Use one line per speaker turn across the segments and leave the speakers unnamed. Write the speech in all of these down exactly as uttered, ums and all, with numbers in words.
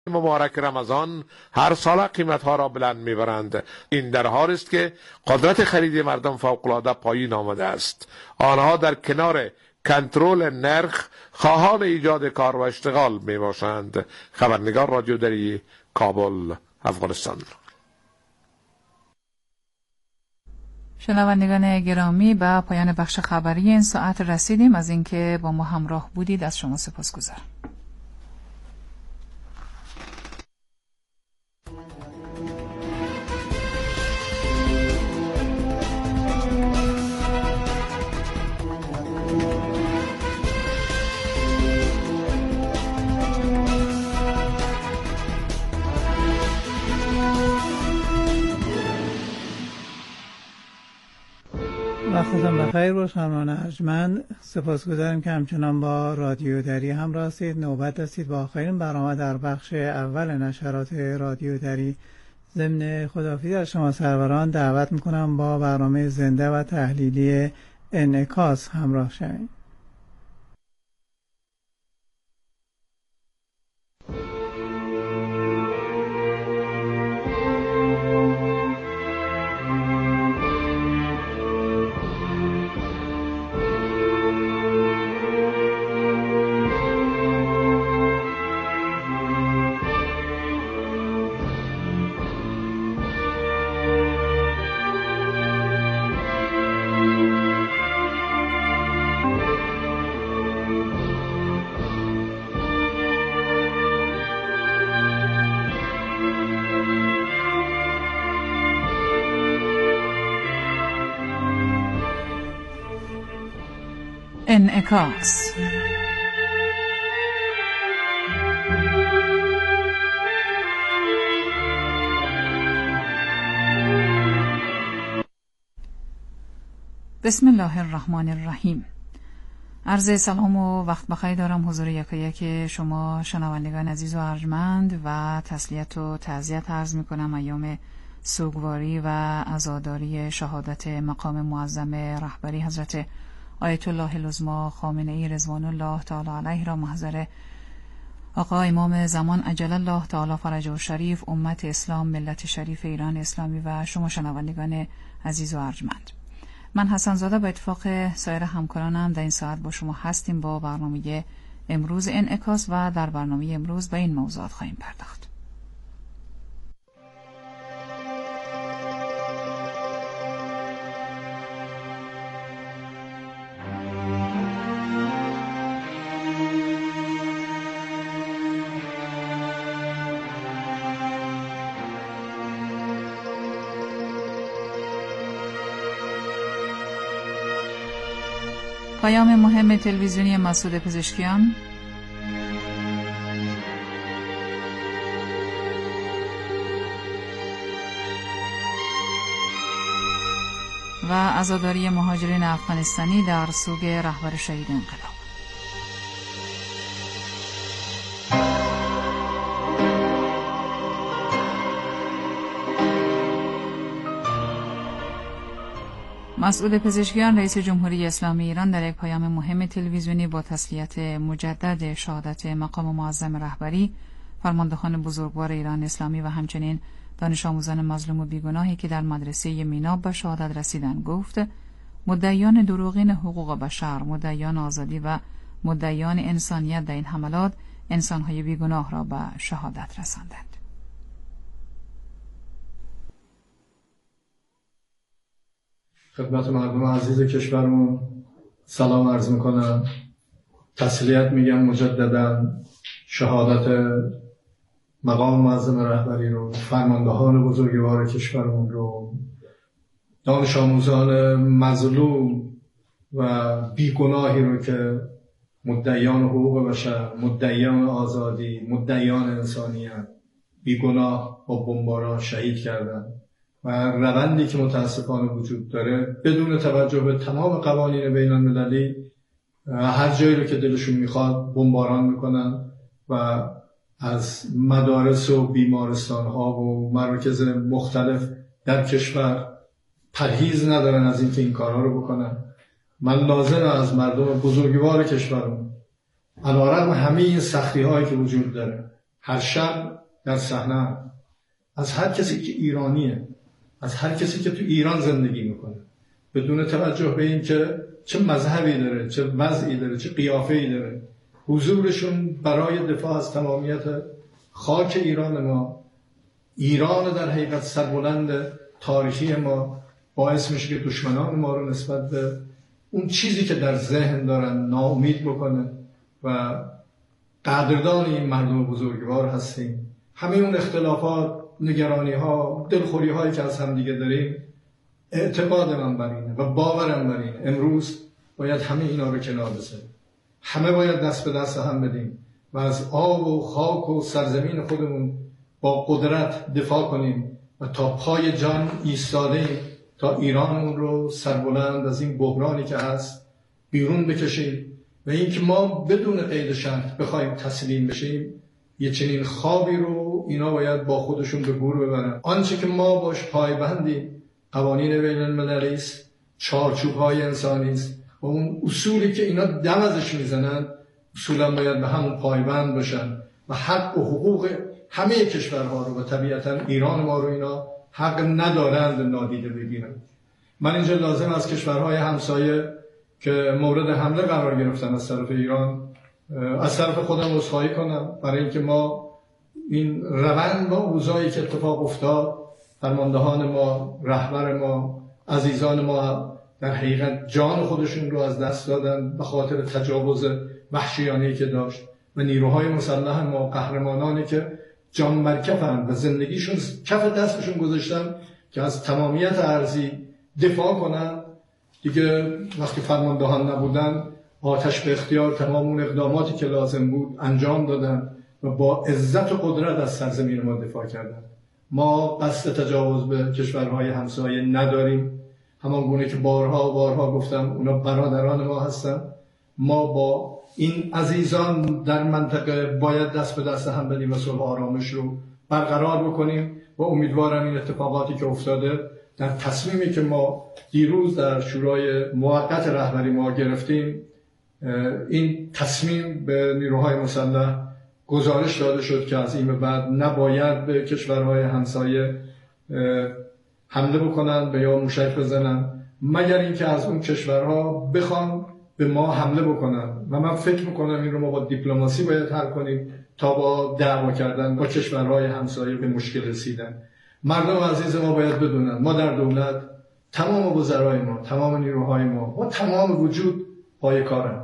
مبارک رمضان هر سال قیمت‌ها را بلند می‌برند. این در حالی است که قدرت خرید مردم فوق‌العاده پایین آمده است. آنها در کنار کنترل نرخ خواهان ایجاد کار و اشتغال میباشند. خبرنگار رادیو دری، کابل، افغانستان.
شنوندگان گرامی، به پایان بخش خبری این ساعت رسیدیم. از اینکه با ما همراه بودید از شما سپاسگزارم.
وقتتون بخیر باش خانمان ارجمند. سپاسگزارم که همچنان با رادیو دری همراه هستید. نوبت هستید با آخرین برنامه در بخش اول نشرات رادیو دری. ضمن خداحافظی از شما سروران دعوت میکنم با برنامه زنده و تحلیلی انعکاس همراه شوید.
انعکاس. بسم الله الرحمن الرحیم. عرض سلام و وقت بخیر دارم حضور یکایک شما شنوندگان عزیز و ارجمند و تسلیت و تعزیت عرض می کنم ایام سوگواری و عزاداری شهادت مقام معظم رهبری حضرت آیت الله العظمی خامنه ای رضوان الله تعالی علیه را محضر آقا امام زمان عجل الله تعالی فرجه الشریف، امت اسلام، ملت شریف ایران اسلامی و شما شنوندگان عزیز و ارجمند. من حسن زاده به اتفاق سایر همکارانم در این ساعت با شما هستیم با برنامه امروز انعکاس و در برنامه امروز به این موضوعات خواهیم پرداخت. پیام مهم تلویزیونی مسعود پزشکیان و عزاداری مهاجرین افغانستانی در سوگ رهبر شهید انقلاب. مسعود پزشکیان رئیس جمهوری اسلامی ایران در یک پیام مهم تلویزیونی با تسلیت مجدد شهادت مقام معظم رهبری، فرماندهان بزرگوار ایران اسلامی و همچنین دانش آموزان مظلوم و بیگناهی که در مدرسه مینا به شهادت رسیدند گفت: مدعیان دروغین حقوق بشر، مدعیان آزادی و مدعیان انسانیت در این حملات انسانهای بیگناه را به شهادت رساندند.
خدمت مردم عزیز کشورمون سلام عرض میکنم. تسلیت میگم مجددا شهادت مقام معظم رهبری رو، فرماندهان بزرگوار کشورمون رو، دانش آموزان مظلوم و بیگناهی رو که مدعیان حقوق بشر، مدعیان آزادی، مدعیان انسانیت بیگناه با بمباران شهید کردن و روندی که متاسفانه وجود داره بدون توجه به تمام قوانین بین المللی هر جایی رو که دلشون میخواد بمباران میکنن و از مدارس و بیمارستان ها و مراکز مختلف در کشور پرهیز ندارن از اینکه این کارها رو بکنن. من لازمه از مردم بزرگوار کشورمون علیرغم همه این سختی هایی که وجود داره، هر شب در صحنه از هر کسی که ایرانیه، از هر کسی که تو ایران زندگی میکنه، بدون توجه به این که چه مذهبی داره، چه وضعی داره، چه قیافه‌ای داره، حضورشون برای دفاع از تمامیت خاک ایران ما، ایران در حقیقت سربلند تاریخی ما، باعث میشه که دشمنان ما رو نسبت به اون چیزی که در ذهن دارن ناامید بکنه و قدردان این مردم بزرگوار هستیم. همه اون اختلافات، نگرانی ها، دلخوری هایی که از هم دیگه داریم، اعتقاد من بر اینه و باورم بر اینه امروز باید همه اینا رو کنار بذاریم. همه باید دست به دست هم بدیم و از آب و خاک و سرزمین خودمون با قدرت دفاع کنیم و تا پای جان ایستادیم تا ایرانمون رو سربلند از این بحرانی که هست بیرون بکشیم و اینکه ما بدون قید شرط بخوایم تسلیم بشیم، یه چنین خوابی رو اینا باید با خودشون به گور ببرن. آنچه که ما باش پایبندیم قوانین بین المللی است، چارچوب‌های انسانی است و اون اصولی که اینا دم ازش میزنن اصولا باید به همون پایبند باشن و حق و حقوق همه کشورها رو و طبیعتا ایران ما رو اینا حق ندارند نادیده بگیرن. من اینجا لازم از کشورهای همسایه که مورد حمله قرار گرفتن از طرف ایران از طرف خودم عذرخواهی کنم برای اینکه ما این روند با اوضاعی که اتفاق افتاد، فرماندهان ما، رهبر ما، عزیزان ما در حقیقت جان خودشون رو از دست دادن به خاطر تجاوز وحشیانه‌ای که داشت و نیروهای مسلح ما، قهرمانانی که جان مرکفن و زندگیشون کف دستشون گذاشتن که از تمامیت ارضی دفاع کنن، دیگه وقتی فرماندهان نبودن آتش به اختیار تمام اون اقداماتی که لازم بود انجام دادن و با عزت و قدرت از سرزمین ما دفاع کردن. ما قصد تجاوز به کشورهای همسایه نداریم، همان گونه که بارها و بارها گفتم اونا برادران ما هستن. ما با این عزیزان در منطقه باید دست به دست هم بدیم و صلح و آرامش رو برقرار بکنیم و امیدوارم این اتفاقاتی که افتاده در تصمیمی که ما دیروز در شورای موقت رهبری ما گرفتیم، این تصمیم به نیروهای مسلح گزارش داده شد که از این به بعد نباید به کشورهای همسایه حمله بکنن به یا موشک بزنن مگر اینکه از اون کشورها بخوان به ما حمله بکنن و من فکر میکنم این رو ما با دیپلماسی باید حل کنیم تا با دعوا کردن با کشورهای همسایه به مشکل رسیدن. مردم عزیز ما باید بدونن ما در دولت تمام وزرای ما، تمام نیروهای ما و تمام وجود پای کارن.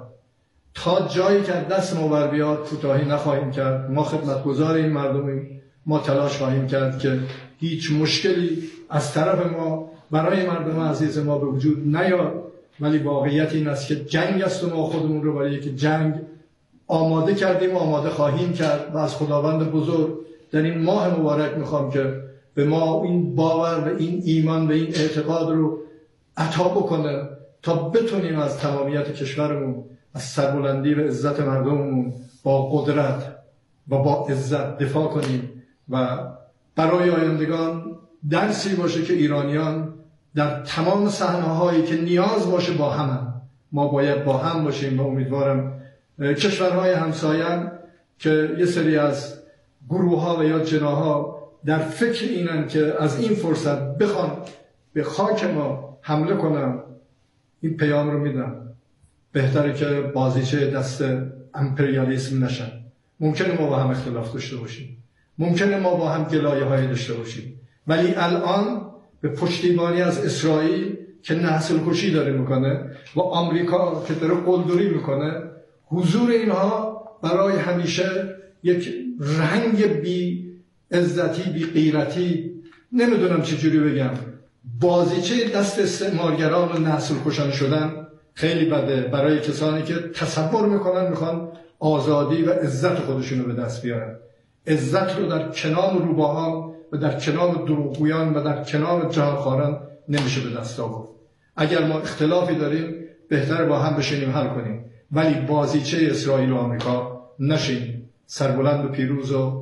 تا جایی که دست ما بر بیاد کوتاهی نخواهیم کرد. ما خدمتگزار این مردمیم، ما تلاش خواهیم کرد که هیچ مشکلی از طرف ما برای مردم عزیز ما به وجود نیاد، ولی واقعیت این است که جنگ است و ما خودمون رو برای که جنگ آماده کردیم و آماده خواهیم کرد و از خداوند بزرگ در این ماه مبارک میخوام که به ما این باور و این ایمان و این اعتقاد رو عطا بکنه تا بتونیم از تمامیت کشورمون، از سربلندی و عزت مردممون با قدرت و با عزت دفاع کنیم و برای آیندگان درسی باشه که ایرانیان در تمام صحنه‌هایی که نیاز باشه با هم ما باید با هم باشیم و امیدوارم کشورهای همسایه که یه سری از گروه‌ها و یا جناح‌ها در فکر اینن که از این فرصت بخوان به خاک ما حمله کنن، این پیام رو میدم بهتره که بازیچه دست امپریالیسم نشن. ممکنه ما با هم اختلاف داشته باشیم، ممکنه ما با هم گلایه‌های داشته باشیم، ولی الان به پشتیبانی از اسرائیل که نسل کشی داره میکنه و آمریکا که داره قلدری میکنه، حضور اینها برای همیشه یک رنگ بی عزتی، بی غیرتی، نمیدونم چجوری بگم، بازیچه دست استعمارگران و نسل کشان شدن خیلی بده برای کسانی که تصور میکنن میخوان آزادی و عزت خودشونو به دست بیارن. عزت رو در کنار روباهان و در کنار دروغگویان و در کنار جهانخواران نمیشه به دست آورد. اگر ما اختلافی داریم بهتره با هم بشینیم حل کنیم، ولی بازیچه اسرائیل و آمریکا نشیم. سربلند و پیروز و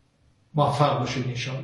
موفق باشید انشاءالله.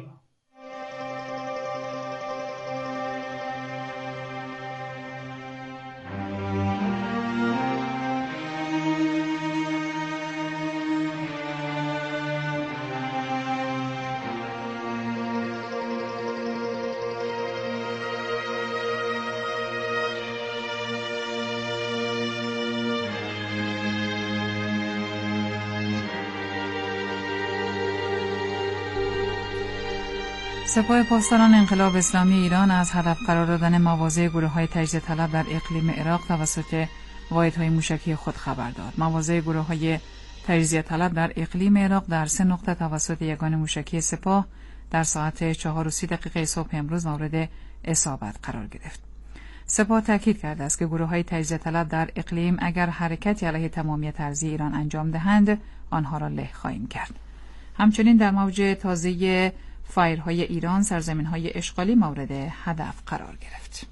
سپاه پاسداران انقلاب اسلامی ایران از هدف قرار دادن مواضع گروه‌های تجزیه طلب در اقلیم عراق توسط واحدهای موشکی خود خبر داد. مواضع گروه‌های تجزیه طلب در اقلیم عراق در سه نقطه توسط یگان موشکی سپاه در ساعت چهار و سی دقیقه صبح امروز مورد اصابت قرار گرفت. سپاه تاکید کرده است که گروه‌های تجزیه طلب در اقلیم اگر حرکتی علیه تمامیت ارضی ایران انجام دهند آنها را له خواهیم کرد. همچنین در موج تازه فایرهای ایران سرزمین‌های اشغالی مورد هدف قرار گرفت.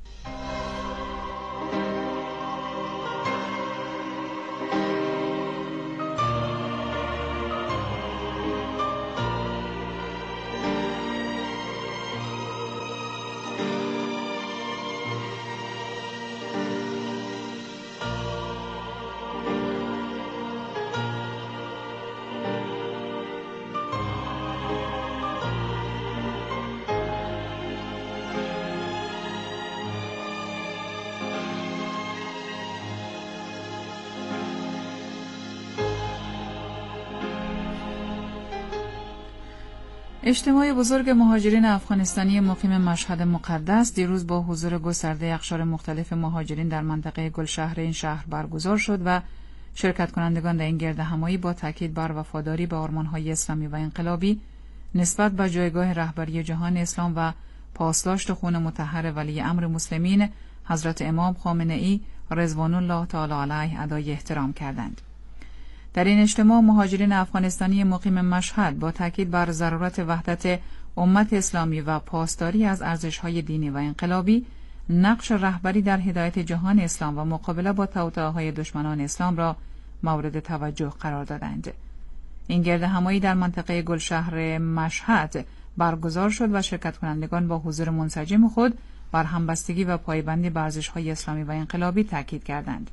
اجتماع بزرگ مهاجرین افغانستانی مقیم مشهد مقدس دیروز با حضور گسترده اقشار مختلف مهاجرین در منطقه گلشهر این شهر برگزار شد و شرکت کنندگان در این گردهمایی با تاکید بر وفاداری به آرمان‌های اسلامی و انقلابی نسبت به جایگاه رهبری جهان اسلام و پاسداشت خون مطهر ولی امر مسلمین حضرت امام خامنه‌ای رضوان الله تعالی علیه ادای احترام کردند. در این اجتماع مهاجرین افغانستانی مقیم مشهد با تاکید بر ضرورت وحدت امت اسلامی و پاسداری از ارزش‌های دینی و انقلابی نقش رهبری در هدایت جهان اسلام و مقابله با توطئه‌های دشمنان اسلام را مورد توجه قرار دادند. این گردهمایی در منطقه گلشهر مشهد برگزار شد و شرکت کنندگان با حضور منسجم خود بر همبستگی و پایبندی بر ارزش‌های اسلامی و انقلابی تاکید کردند.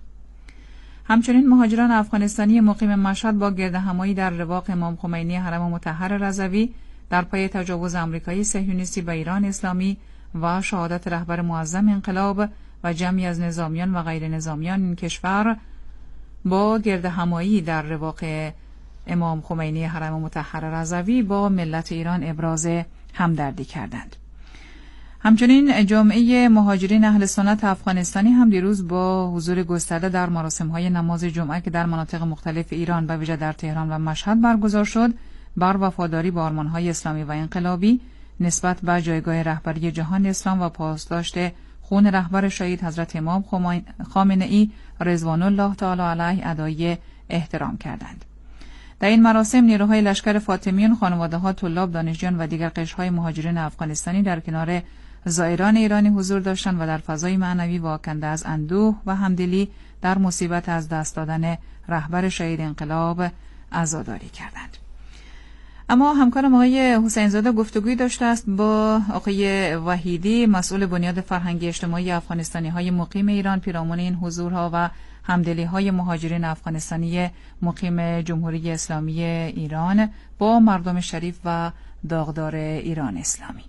همچنین مهاجران افغانستانی مقیم مشهد با گردهمایی در رواق امام خمینی حرم مطهر رضوی در پای تجاوز آمریکایی صهیونیستی به ایران اسلامی و شهادت رهبر معظم انقلاب و جمعی از نظامیان و غیر نظامیان این کشور با گردهمایی در رواق امام خمینی حرم مطهر رضوی با ملت ایران ابراز همدردی کردند. همچنین جامعه مهاجرین اهل سنت افغانستانی هم دیروز با حضور گسترده در مراسم‌های نماز جمعه که در مناطق مختلف ایران به ویژه در تهران و مشهد برگزار شد، بر وفاداری به آرمان‌های اسلامی و انقلابی نسبت به جایگاه رهبری جهان اسلام و پاسداشت خون رهبر شهید حضرت امام خامنه‌ای رضوان الله تعالی علیه ادای احترام کردند. در این مراسم نیروهای لشکر فاطمیون، خانواده‌ها، طلاب، دانشجویان و دیگر قشرهای مهاجرین افغانستانی در کنار زائران ایرانی حضور داشتند و در فضای معنوی واکنده از اندوه و همدلی در مصیبت از دست دادن رهبر شهید انقلاب عزاداری کردند. اما همکارم آقای حسین زاده گفتگوی داشته است با آقای وحیدی، مسئول بنیاد فرهنگی اجتماعی افغانستانی‌های مقیم ایران، پیرامون این حضورها و همدلی‌های مهاجرین افغانستانی مقیم جمهوری اسلامی ایران با مردم شریف و داغدار ایران اسلامی.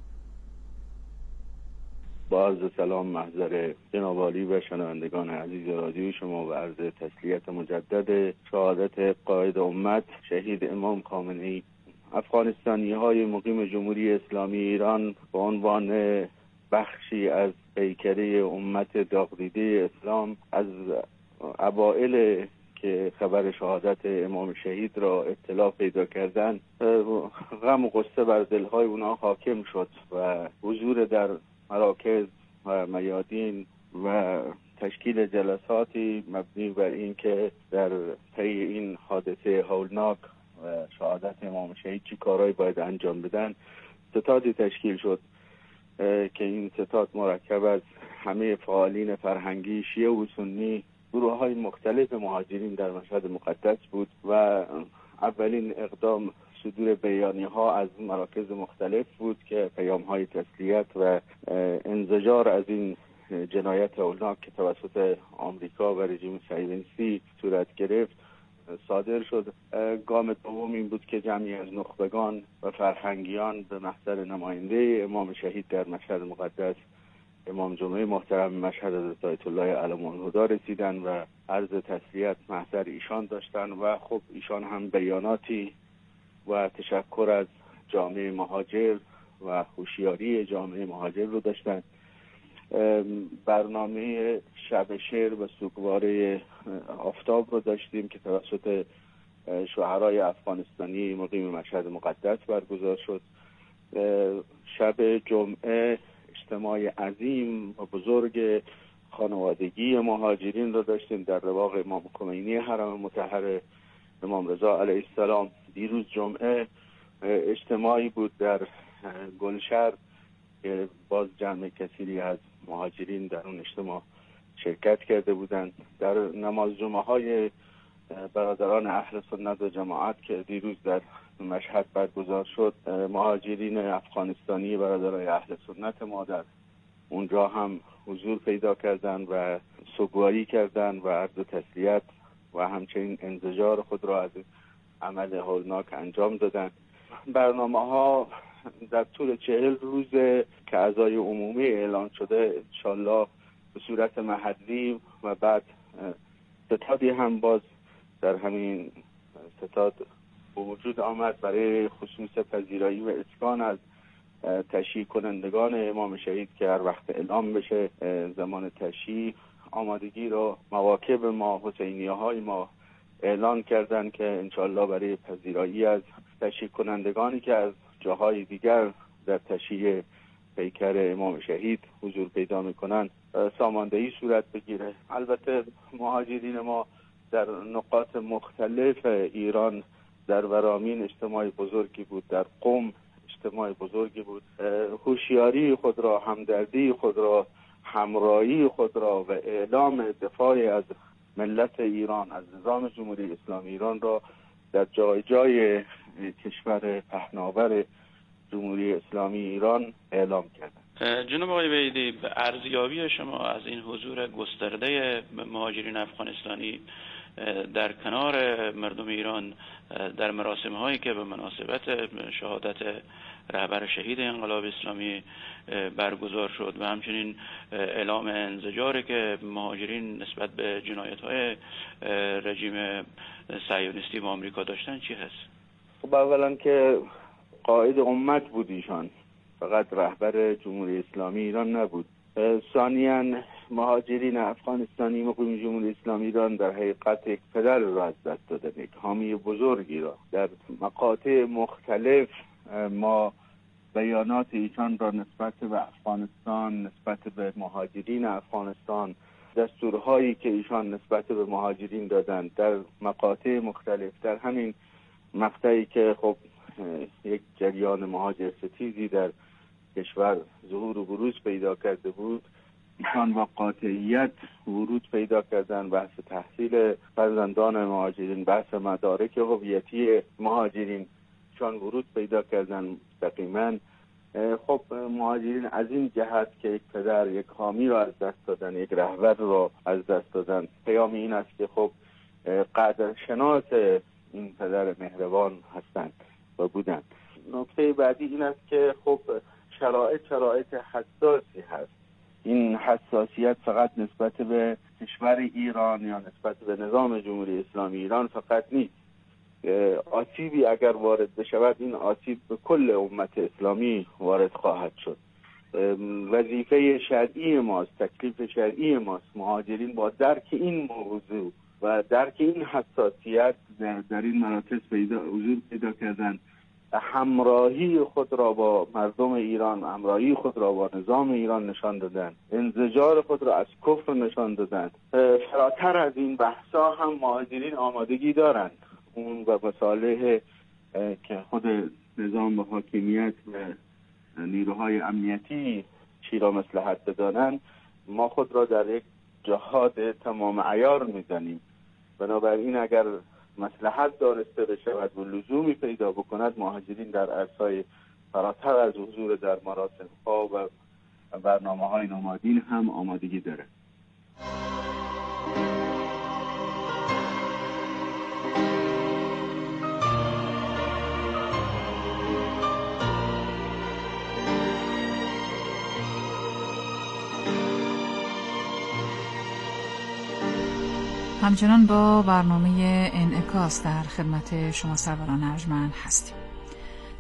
با عرض سلام محضر جناب عالی و شنوندگان عزیز رادیو شما و عرض تسلیت مجدد شهادت قائد امت شهید امام خامنه‌ای. افغانستانی های مقیم جمهوری اسلامی ایران به عنوان بخشی از پیکره امت داغدیده اسلام از اوائل که خبر شهادت امام شهید را اطلاع پیدا کردن، غم و غصه بر دلهای اونا حاکم شد و حضور در مراکز و میادین و تشکیل جلساتی مبنی بر این که در پی این حادثه هولناک و شهادت امام شهید چی کارهایی باید انجام بدن ستادی تشکیل شد که این ستاد مرکب از همه فعالین فرهنگی شیعه و سنی، گروه های مختلف مهاجرین در مشهد مقدس بود و اولین اقدام صدور بیانیه ها از مراکز مختلف بود که پیام های تسلیت و انزجار از این جنایت هولناک که توسط آمریکا و رژیم صهیونیستی صورت گرفت صادر شد. گام دوم این بود که جمعی از نخبگان و فرهنگیان به محضر نماینده امام شهید در مشهد مقدس امام جمعه محترم مشهد حضرت آیت الله علم الهدی رسیدن و عرض تسلیت محضر ایشان داشتن و خب ایشان هم بیاناتی و تشکر از جامعه مهاجر و هوشیاری جامعه مهاجر رو داشتن. برنامه شب شعر و سوگوار آفتاب رو داشتیم که توسط شاعرای افغانستانی مقیم مشهد مقدس برگزار شد. شب جمعه اجتماع عظیم و بزرگ خانوادگی مهاجرین رو داشتیم در رواق امام خمینی حرم مطهر امام رضا علیه السلام. دیروز جمعه اجتماعی بود در گلشهر که باز جمع کثیری از مهاجرین در اون اجتماع شرکت کرده بودند. در نماز جمعه های برادران اهل سنت و جماعت که دیروز در مشهد برگزار شد، مهاجرین افغانستانی برادرای اهل سنت ما در اونجا هم حضور پیدا کردن و سوگواری کردن و عرض تسلیت و همچنین انزجار خود را از عمل هولناک انجام دادن. برنامه ها در طول چهل روز که اعضای عمومی اعلان شده انشالله به صورت محلی و بعد ستادی هم باز در همین ستاد به وجود آمد برای خصوص پذیرایی و اسکان از تشییع کنندگان امام شهید که هر وقت اعلام بشه زمان تشییع آمادگی را مواکب ما حسینیه های ما اعلان کردن که انشالله برای پذیرایی از تشییع کنندگانی که از جاهای دیگر در تشییع پیکر امام شهید حضور پیدا میکنن ساماندهی صورت بگیره. البته مهاجرین ما در نقاط مختلف ایران، در ورامین اجتماع بزرگی بود، در قم اجتماع بزرگی بود، هوشیاری خود را، همدردی خود را، همراهی خود را و اعلام دفاع از ملت ایران، از نظام جمهوری اسلامی ایران را در جای جای کشور پهناور جمهوری اسلامی ایران اعلام کردند.
جناب آقای وحیدی، به ارزیابی شما از این حضور گسترده مهاجرین افغانستانی در کنار مردم ایران در مراسم هایی که به مناسبت شهادت رهبر شهید انقلاب اسلامی برگزار شد و همچنین اعلام انزجاری که مهاجرین نسبت به جنایت های رژیم صهیونیستی و آمریکا داشتن چی هست؟
خب اولا که قائد امت بود ایشان، فقط رهبر جمهوری اسلامی ایران نبود. ثانیاً مهاجرین افغانستانی مقیم جمهوری اسلامی ایران در حقیقت یک پدر را از دست دادن، یک حامی بزرگی را. در مقاطع مختلف ما بیانات ایشان را نسبت به افغانستان، نسبت به مهاجرین افغانستان، دستورهایی که ایشان نسبت به مهاجرین دادند در مقاطع مختلف، در همین مقطعی که خب یک جریان مهاجر ستیزی در کشور ظهور و بروز پیدا کرده بود، ایشان با قاطعیت ورود پیدا کردن بحث تحصیل فرزندان مهاجرین، بحث مدارک هویتی مهاجرین، ایشان ورود پیدا کردن مستقیما. خب مهاجرین از این جهت که یک پدر، یک حامی را از دست دادن، یک رهبر را از دست دادن، پیام این است که خب قدر شناس این پدر مهربان هستند و بودند. نکته بعدی این است که خب شرایط شرایط حساسی هست. این حساسیت فقط نسبت به کشور ایران یا نسبت به نظام جمهوری اسلامی ایران فقط نیست. آسیبی اگر وارد بشود این آسیب به کل امت اسلامی وارد خواهد شد. وظیفه شرعی ماست، تکلیف شرعی ماست مهاجرین با درک این موضوع و درک این حساسیت در, در این مراکز پیدا حضور پیدا کردن، همراهی خود را با مردم ایران، همراهی خود را با نظام ایران نشان دادن، انزجار خود را از کفر نشان دادن. فراتر از این بحثا هم مهاجرین آمادگی دارند اون و مصالح که خود نظام و حاکمیت و نیروهای امنیتی چی را مصلحت بدانند، ما خود را در یک جهاد تمام عیار میزنیم. بنابراین اگر مصلحت دانسته بشود و لزومی پیدا بکند، مهاجرین در عرصه‌های فراتر از حضور در مراسم ها و برنامه های نمادین هم آمادگی داره.
همچنان با برنامه انعکاس در خدمت شما سروران ارجمند هستیم.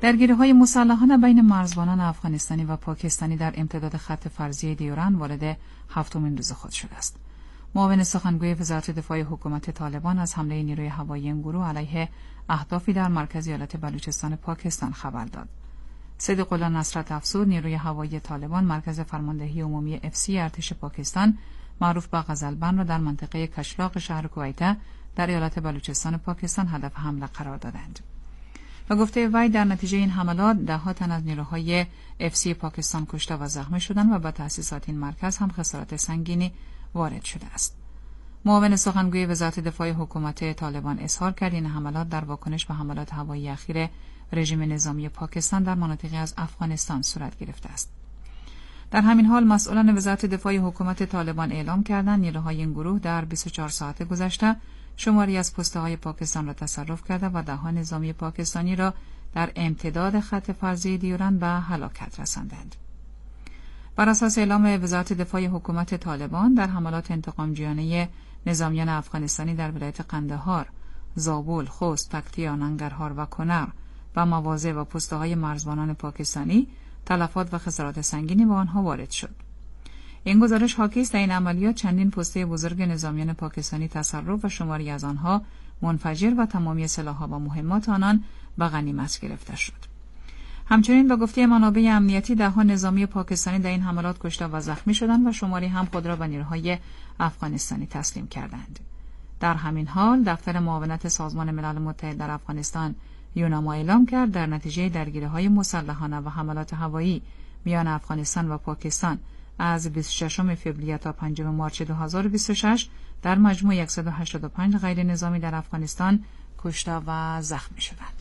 درگیری‌های مسلحانه بین مرزبانان افغانستانی و پاکستانی در امتداد خط فرضی دیورند وارد هفتمین روز خود شده است. معاون سخنگوی وزارت دفاع حکومت طالبان از حمله نیروی هوایی این گروه علیه اهدافی در مرکز ایالت بلوچستان پاکستان خبر داد. صدیق الله نصرت افزود نیروی هوایی طالبان مرکز فرماندهی عمومی اف سی ارتش پاکستان معروف به غزلبند را در منطقه کشلاق شهر کویته در ایالت بلوچستان پاکستان هدف حمله قرار دادند. و گفته وی در نتیجه این حملات ده ها تن از نیروهای اف سی پاکستان کشته و زخمی شدند و به تأسیسات این مرکز هم خسارات سنگینی وارد شده است. معاون سخنگوی وزارت دفاع حکومت طالبان اظهار کرد این حملات در واکنش به حملات هوایی اخیر رژیم نظامی پاکستان در مناطقی از افغانستان صورت گرفته است. در همین حال مسئولان وزارت دفاع حکومت طالبان اعلام کردند نیروهای این گروه در بیست و چهار ساعت گذشته شماری از پست‌های پاکستان را تصرف کرده و ده ها نظامی پاکستانی را در امتداد خط فرضی دیورند به هلاکت رساندند. بر اساس اعلام وزارت دفاع حکومت طالبان در حملات انتقام‌جویانه نظامیان افغانستانی در ولایت قندهار، زابل، خوست، پکتیا، ننگرهار و کنر و مواضع و پست‌های مرزبانان پاکستانی تلفات و خسارات سنگینی به آنها وارد شد. این گزارش حاکی است در این عملیات چندین پسته بزرگ نظامیان پاکستانی تصرف و شماری از آنها منفجر و تمامی سلاح‌ها و مهمات آنان به غنیمت گرفته شد. همچنین به گفته منابع امنیتی ده ها نظامی پاکستانی در این حملات کشته و زخمی شدند و شماری هم خود را به نیروهای افغانستانی تسلیم کردند. در همین حال دفتر معاونت سازمان ملل متحد در افغانستان یوناما اعلام کرد در نتیجه درگیری‌های مسلحانه و حملات هوایی میان افغانستان و پاکستان از بیست و ششم فوریه تا پنجم مارس دو هزار و بیست و شش در مجموع صد و هشتاد و پنج غیر نظامی در افغانستان کشته و زخمی شدند.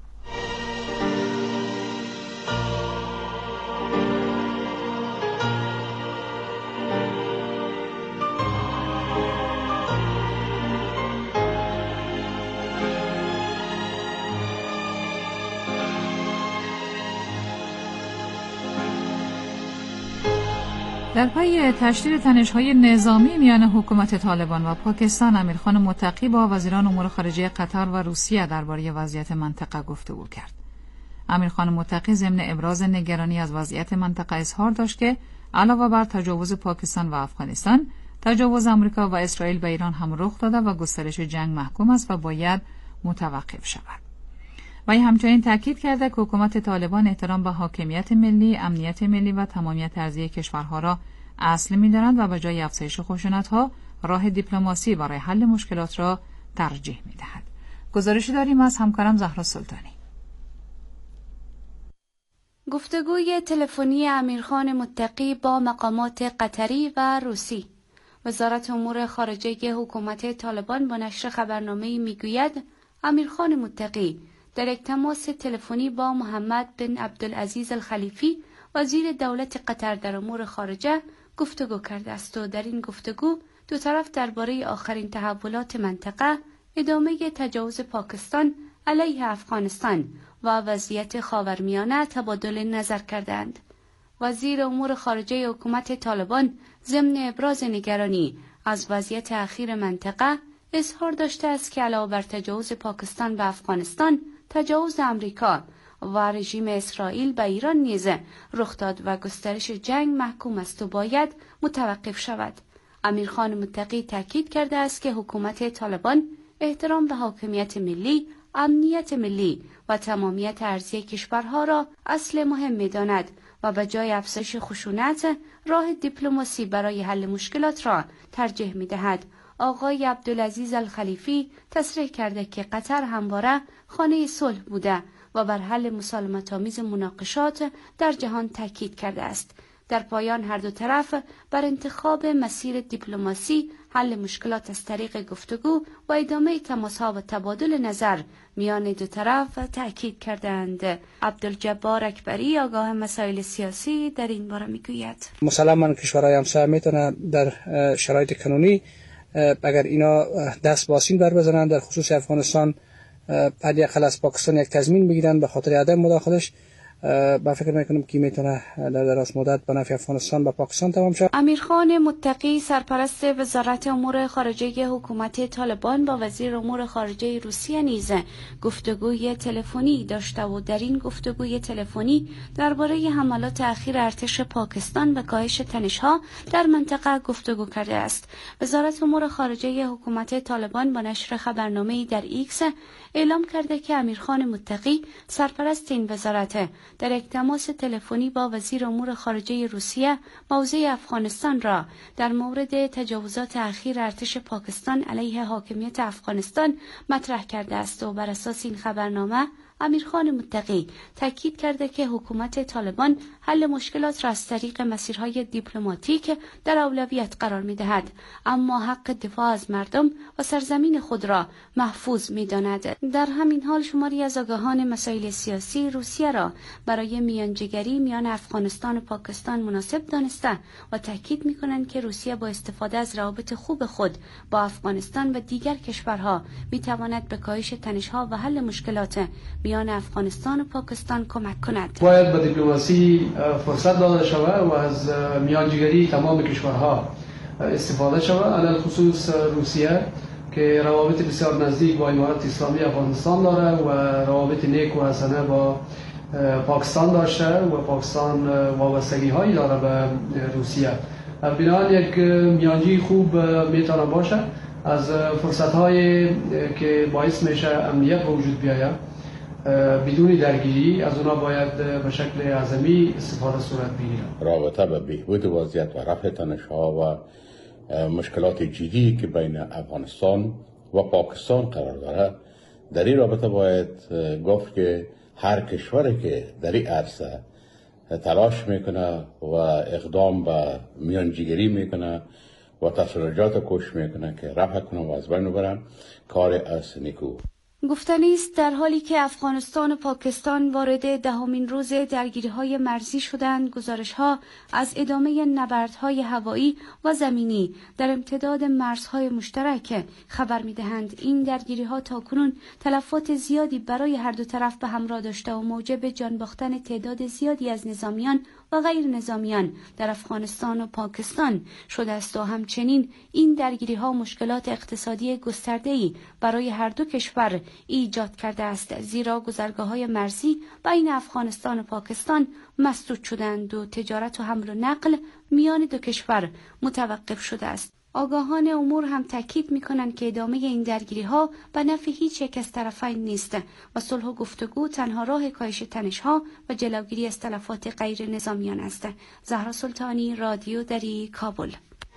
در پی تشدید تنش‌های نظامی میان حکومت طالبان و پاکستان، امیرخان متقی با وزیران امور خارجه قطر و روسیه درباره وضعیت منطقه گفتگو کرد. امیرخان متقی ضمن ابراز نگرانی از وضعیت منطقه اظهار داشت که علاوه بر تجاوز پاکستان و افغانستان، تجاوز آمریکا و اسرائیل به ایران هم رخ داده و گسترش جنگ محکوم است و باید متوقف شود. وی همچنین تاکید کرده که حکومت طالبان احترام به حاکمیت ملی، امنیت ملی و تمامیت ارضی کشورها را اصل می‌دانند و به جای افزایش خشونت‌ها راه دیپلماسی برای حل مشکلات را ترجیح می‌دهد. گزارشی داریم از همکارم زهرا سلطانی.
گفتگوی تلفنی امیرخان متقی با مقامات قطری و روسی. وزارت امور خارجه حکومت طالبان با نشر خبرنامه‌ای می‌گوید امیرخان متقی در یک تماس تلفنی با محمد بن عبدالعزیز الخلیفی وزیر دولت قطر در امور خارجه گفتگو کرده است و در این گفتگو دو طرف درباره آخرین تحولات منطقه، ادامه تجاوز پاکستان علیه افغانستان و وضعیت خاورمیانه تبادل نظر کردند. وزیر امور خارجه حکومت طالبان ضمن ابراز نگرانی از وضعیت اخیر منطقه اظهار داشته است که علاوه بر تجاوز پاکستان به افغانستان، تجاوز امریکا و رژیم اسرائیل به ایران نیز رخ داد و گسترش جنگ محکوم است و باید متوقف شود. امیرخان متقی تاکید کرده است که حکومت طالبان احترام به حاکمیت ملی، امنیت ملی و تمامیت ارضی کشورها را اصل مهم می‌داند و به جای افزایش خشونت راه دیپلماسی برای حل مشکلات را ترجیح می‌دهد. آقای عبدالعزیز الخلیفی تصریح کرده که قطر همواره خانه صلح بوده و بر حل مسالمت‌آمیز مناقشات در جهان تاکید کرده است. در پایان هر دو طرف بر انتخاب مسیر دیپلماسی، حل مشکلات از طریق گفتگو و ادامه تماس‌ها و تبادل نظر میان دو طرف تاکید کردند. عبدالجبار اکبری آگاه مسائل سیاسی در این باره میگوید
مسلماً کشورهای همسایه میتونه در شرایط کنونی اگر اینا دست باسین بر بزنن، در خصوص افغانستان حداقل از پاکستان یک تضمین بگیرن به خاطر عدم مداخلش، با فکر میکنم که میتونه در دراز مدت به نفع افغانستان و پاکستان تمام شود.
امیرخان متقی سرپرست وزارت امور خارجه حکومت طالبان با وزیر امور خارجه روسیه نیز گفتگوی تلفنی داشته و در این گفتگوی تلفنی درباره حملات اخیر ارتش پاکستان و کاهش تنش‌ها در منطقه گفتگو کرده است. وزارت امور خارجه حکومت طالبان با نشر خبرنامه‌ای در ایکس اعلام کرده که امیرخان متقی سرپرست این وزارت در یک تماس تلفنی با وزیر امور خارجه روسیه موضوع افغانستان را در مورد تجاوزات اخیر ارتش پاکستان علیه حاکمیت افغانستان مطرح کرده است و بر اساس این خبرنامه امیرخان متقی تاکید کرده که حکومت طالبان حل مشکلات را از طریق مسیرهای دیپلماتیک در اولویت قرار می‌دهد، اما حق دفاع از مردم و سرزمین خود را محفوظ می‌داند. در همین حال شماری از آگاهان مسائل سیاسی روسیه را برای میانجیگری میان افغانستان و پاکستان مناسب دانسته و تاکید می‌کنند که روسیه با استفاده از روابط خوب خود با افغانستان و دیگر کشورها می‌تواند به کاهش تنش‌ها و حل مشکلات میان افغانستان و پاکستان کمک کند.
باید به دیپلماسی فرصت داده شود و از میانجیگری تمام کشورها استفاده شود، علل خصوص روسیه که روابط بسیار نزدیک با امارت اسلامی افغانستان داره و روابط نیک و حسنه با پاکستان داشته و پاکستان وابستگی هایی داره به روسیه. بنابراین یک میانجی خوب میتونه باشه از فرصت هایی که باعث میشه امنیت به وجود بیاید بدون درگیری از اونا باید به شکل اعظمی استفاده صورت بگیره.
رابطه به بهبود وضعیت و رفع تنش‌ها و مشکلات جدی که بین افغانستان و پاکستان قرار داره، در این رابطه باید گفت که هر کشوری که در این عرصه تلاش میکنه و اقدام به میانجیگری میکنه و تسلجات کش میکنه که رفع کنه و از بین ببرن، کار از نیکو.
گفتنی است در حالی که افغانستان و پاکستان وارد دهمین روز درگیری‌های مرزی شدند، گزارش‌ها از ادامه نبردهای هوایی و زمینی در امتداد مرزهای مشترک خبر می‌دهند. این درگیری‌ها تاکنون تلفات زیادی برای هر دو طرف به همراه داشته و موجب جان باختن تعداد زیادی از نظامیان و غیر نظامیان در افغانستان و پاکستان شده است و همچنین این درگیری‌ها مشکلات اقتصادی گسترده‌ای برای هر دو کشور ایجاد کرده است، زیرا گذرگاه‌های مرزی بین افغانستان و پاکستان مسدود شدند و تجارت و حمل و نقل میان دو کشور متوقف شده است. آگاهان امور هم تاکید می‌کنند که ادامه این درگیری‌ها به نفع هیچ یک از طرفین نیست و صلح و گفتگو تنها راه کاهش تنش‌ها و جلوگیری از تلفات غیر نظامیان است. زهرا سلطانی، رادیو دری، کابل.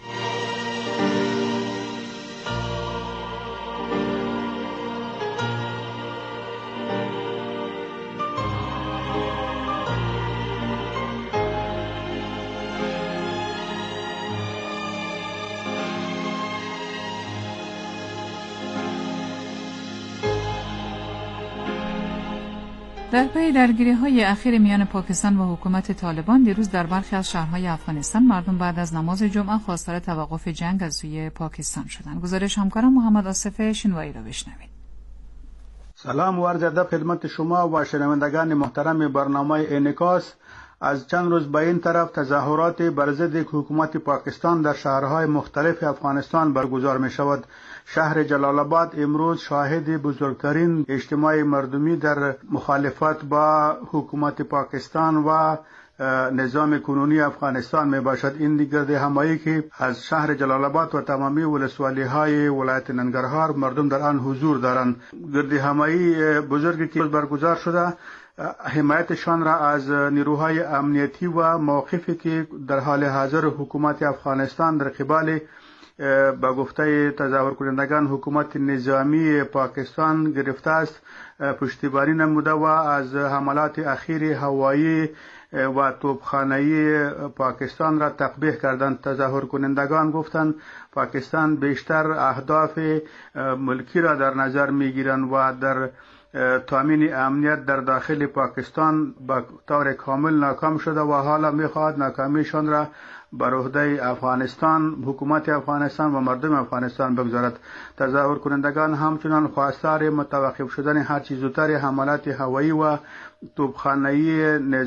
در پی درگیری‌های اخیر میان پاکستان و حکومت طالبان، دیروز در برخی از شهرهای افغانستان مردم بعد از نماز جمعه خواستار توقف جنگ از سوی پاکستان شدند. گزارش همکارم محمد آصف شنوایی را بشنوید.
سلام و عرض ادب خدمت شما و شنوندگان محترم برنامه انعکاس. از چند روز به این طرف تظاهرات بر ضد حکومت پاکستان در شهرهای مختلف افغانستان برگزار می شود. شهر جلال آباد امروز شاهد بزرگترین اجتماع مردمی در مخالفت با حکومت پاکستان و نظام کنونی افغانستان می باشد. این گرد همایی که از شهر جلال آباد و تمامی ولسوالی های ولایت ننگرهار مردم در آن حضور دارند. گرد همایی بزرگی که برگزار شده حمایتشان را از نیروهای امنیتی و موقفی که در حال حاضر حکومت افغانستان در قبال با گفته تظاهر کنندگان حکومت نظامی پاکستان گرفته است پشتیبانی نموده و از حملات اخیر هوایی و توپخانه‌ای پاکستان را تقبیح کردند. تظاهر کنندگان گفتند پاکستان بیشتر اهداف ملکی را در نظر می‌گیرند و در تامین امنیت در داخل پاکستان به طور کامل ناکام شده و حالا می‌خواهد ناکامیشان را بر عهده افغانستان، حکومت افغانستان و مردم افغانستان بگذارد. تظاهر کنندگان همچنان خواستار متوقف شدن هر چه زودتر حملات هوایی و توپخانه‌ای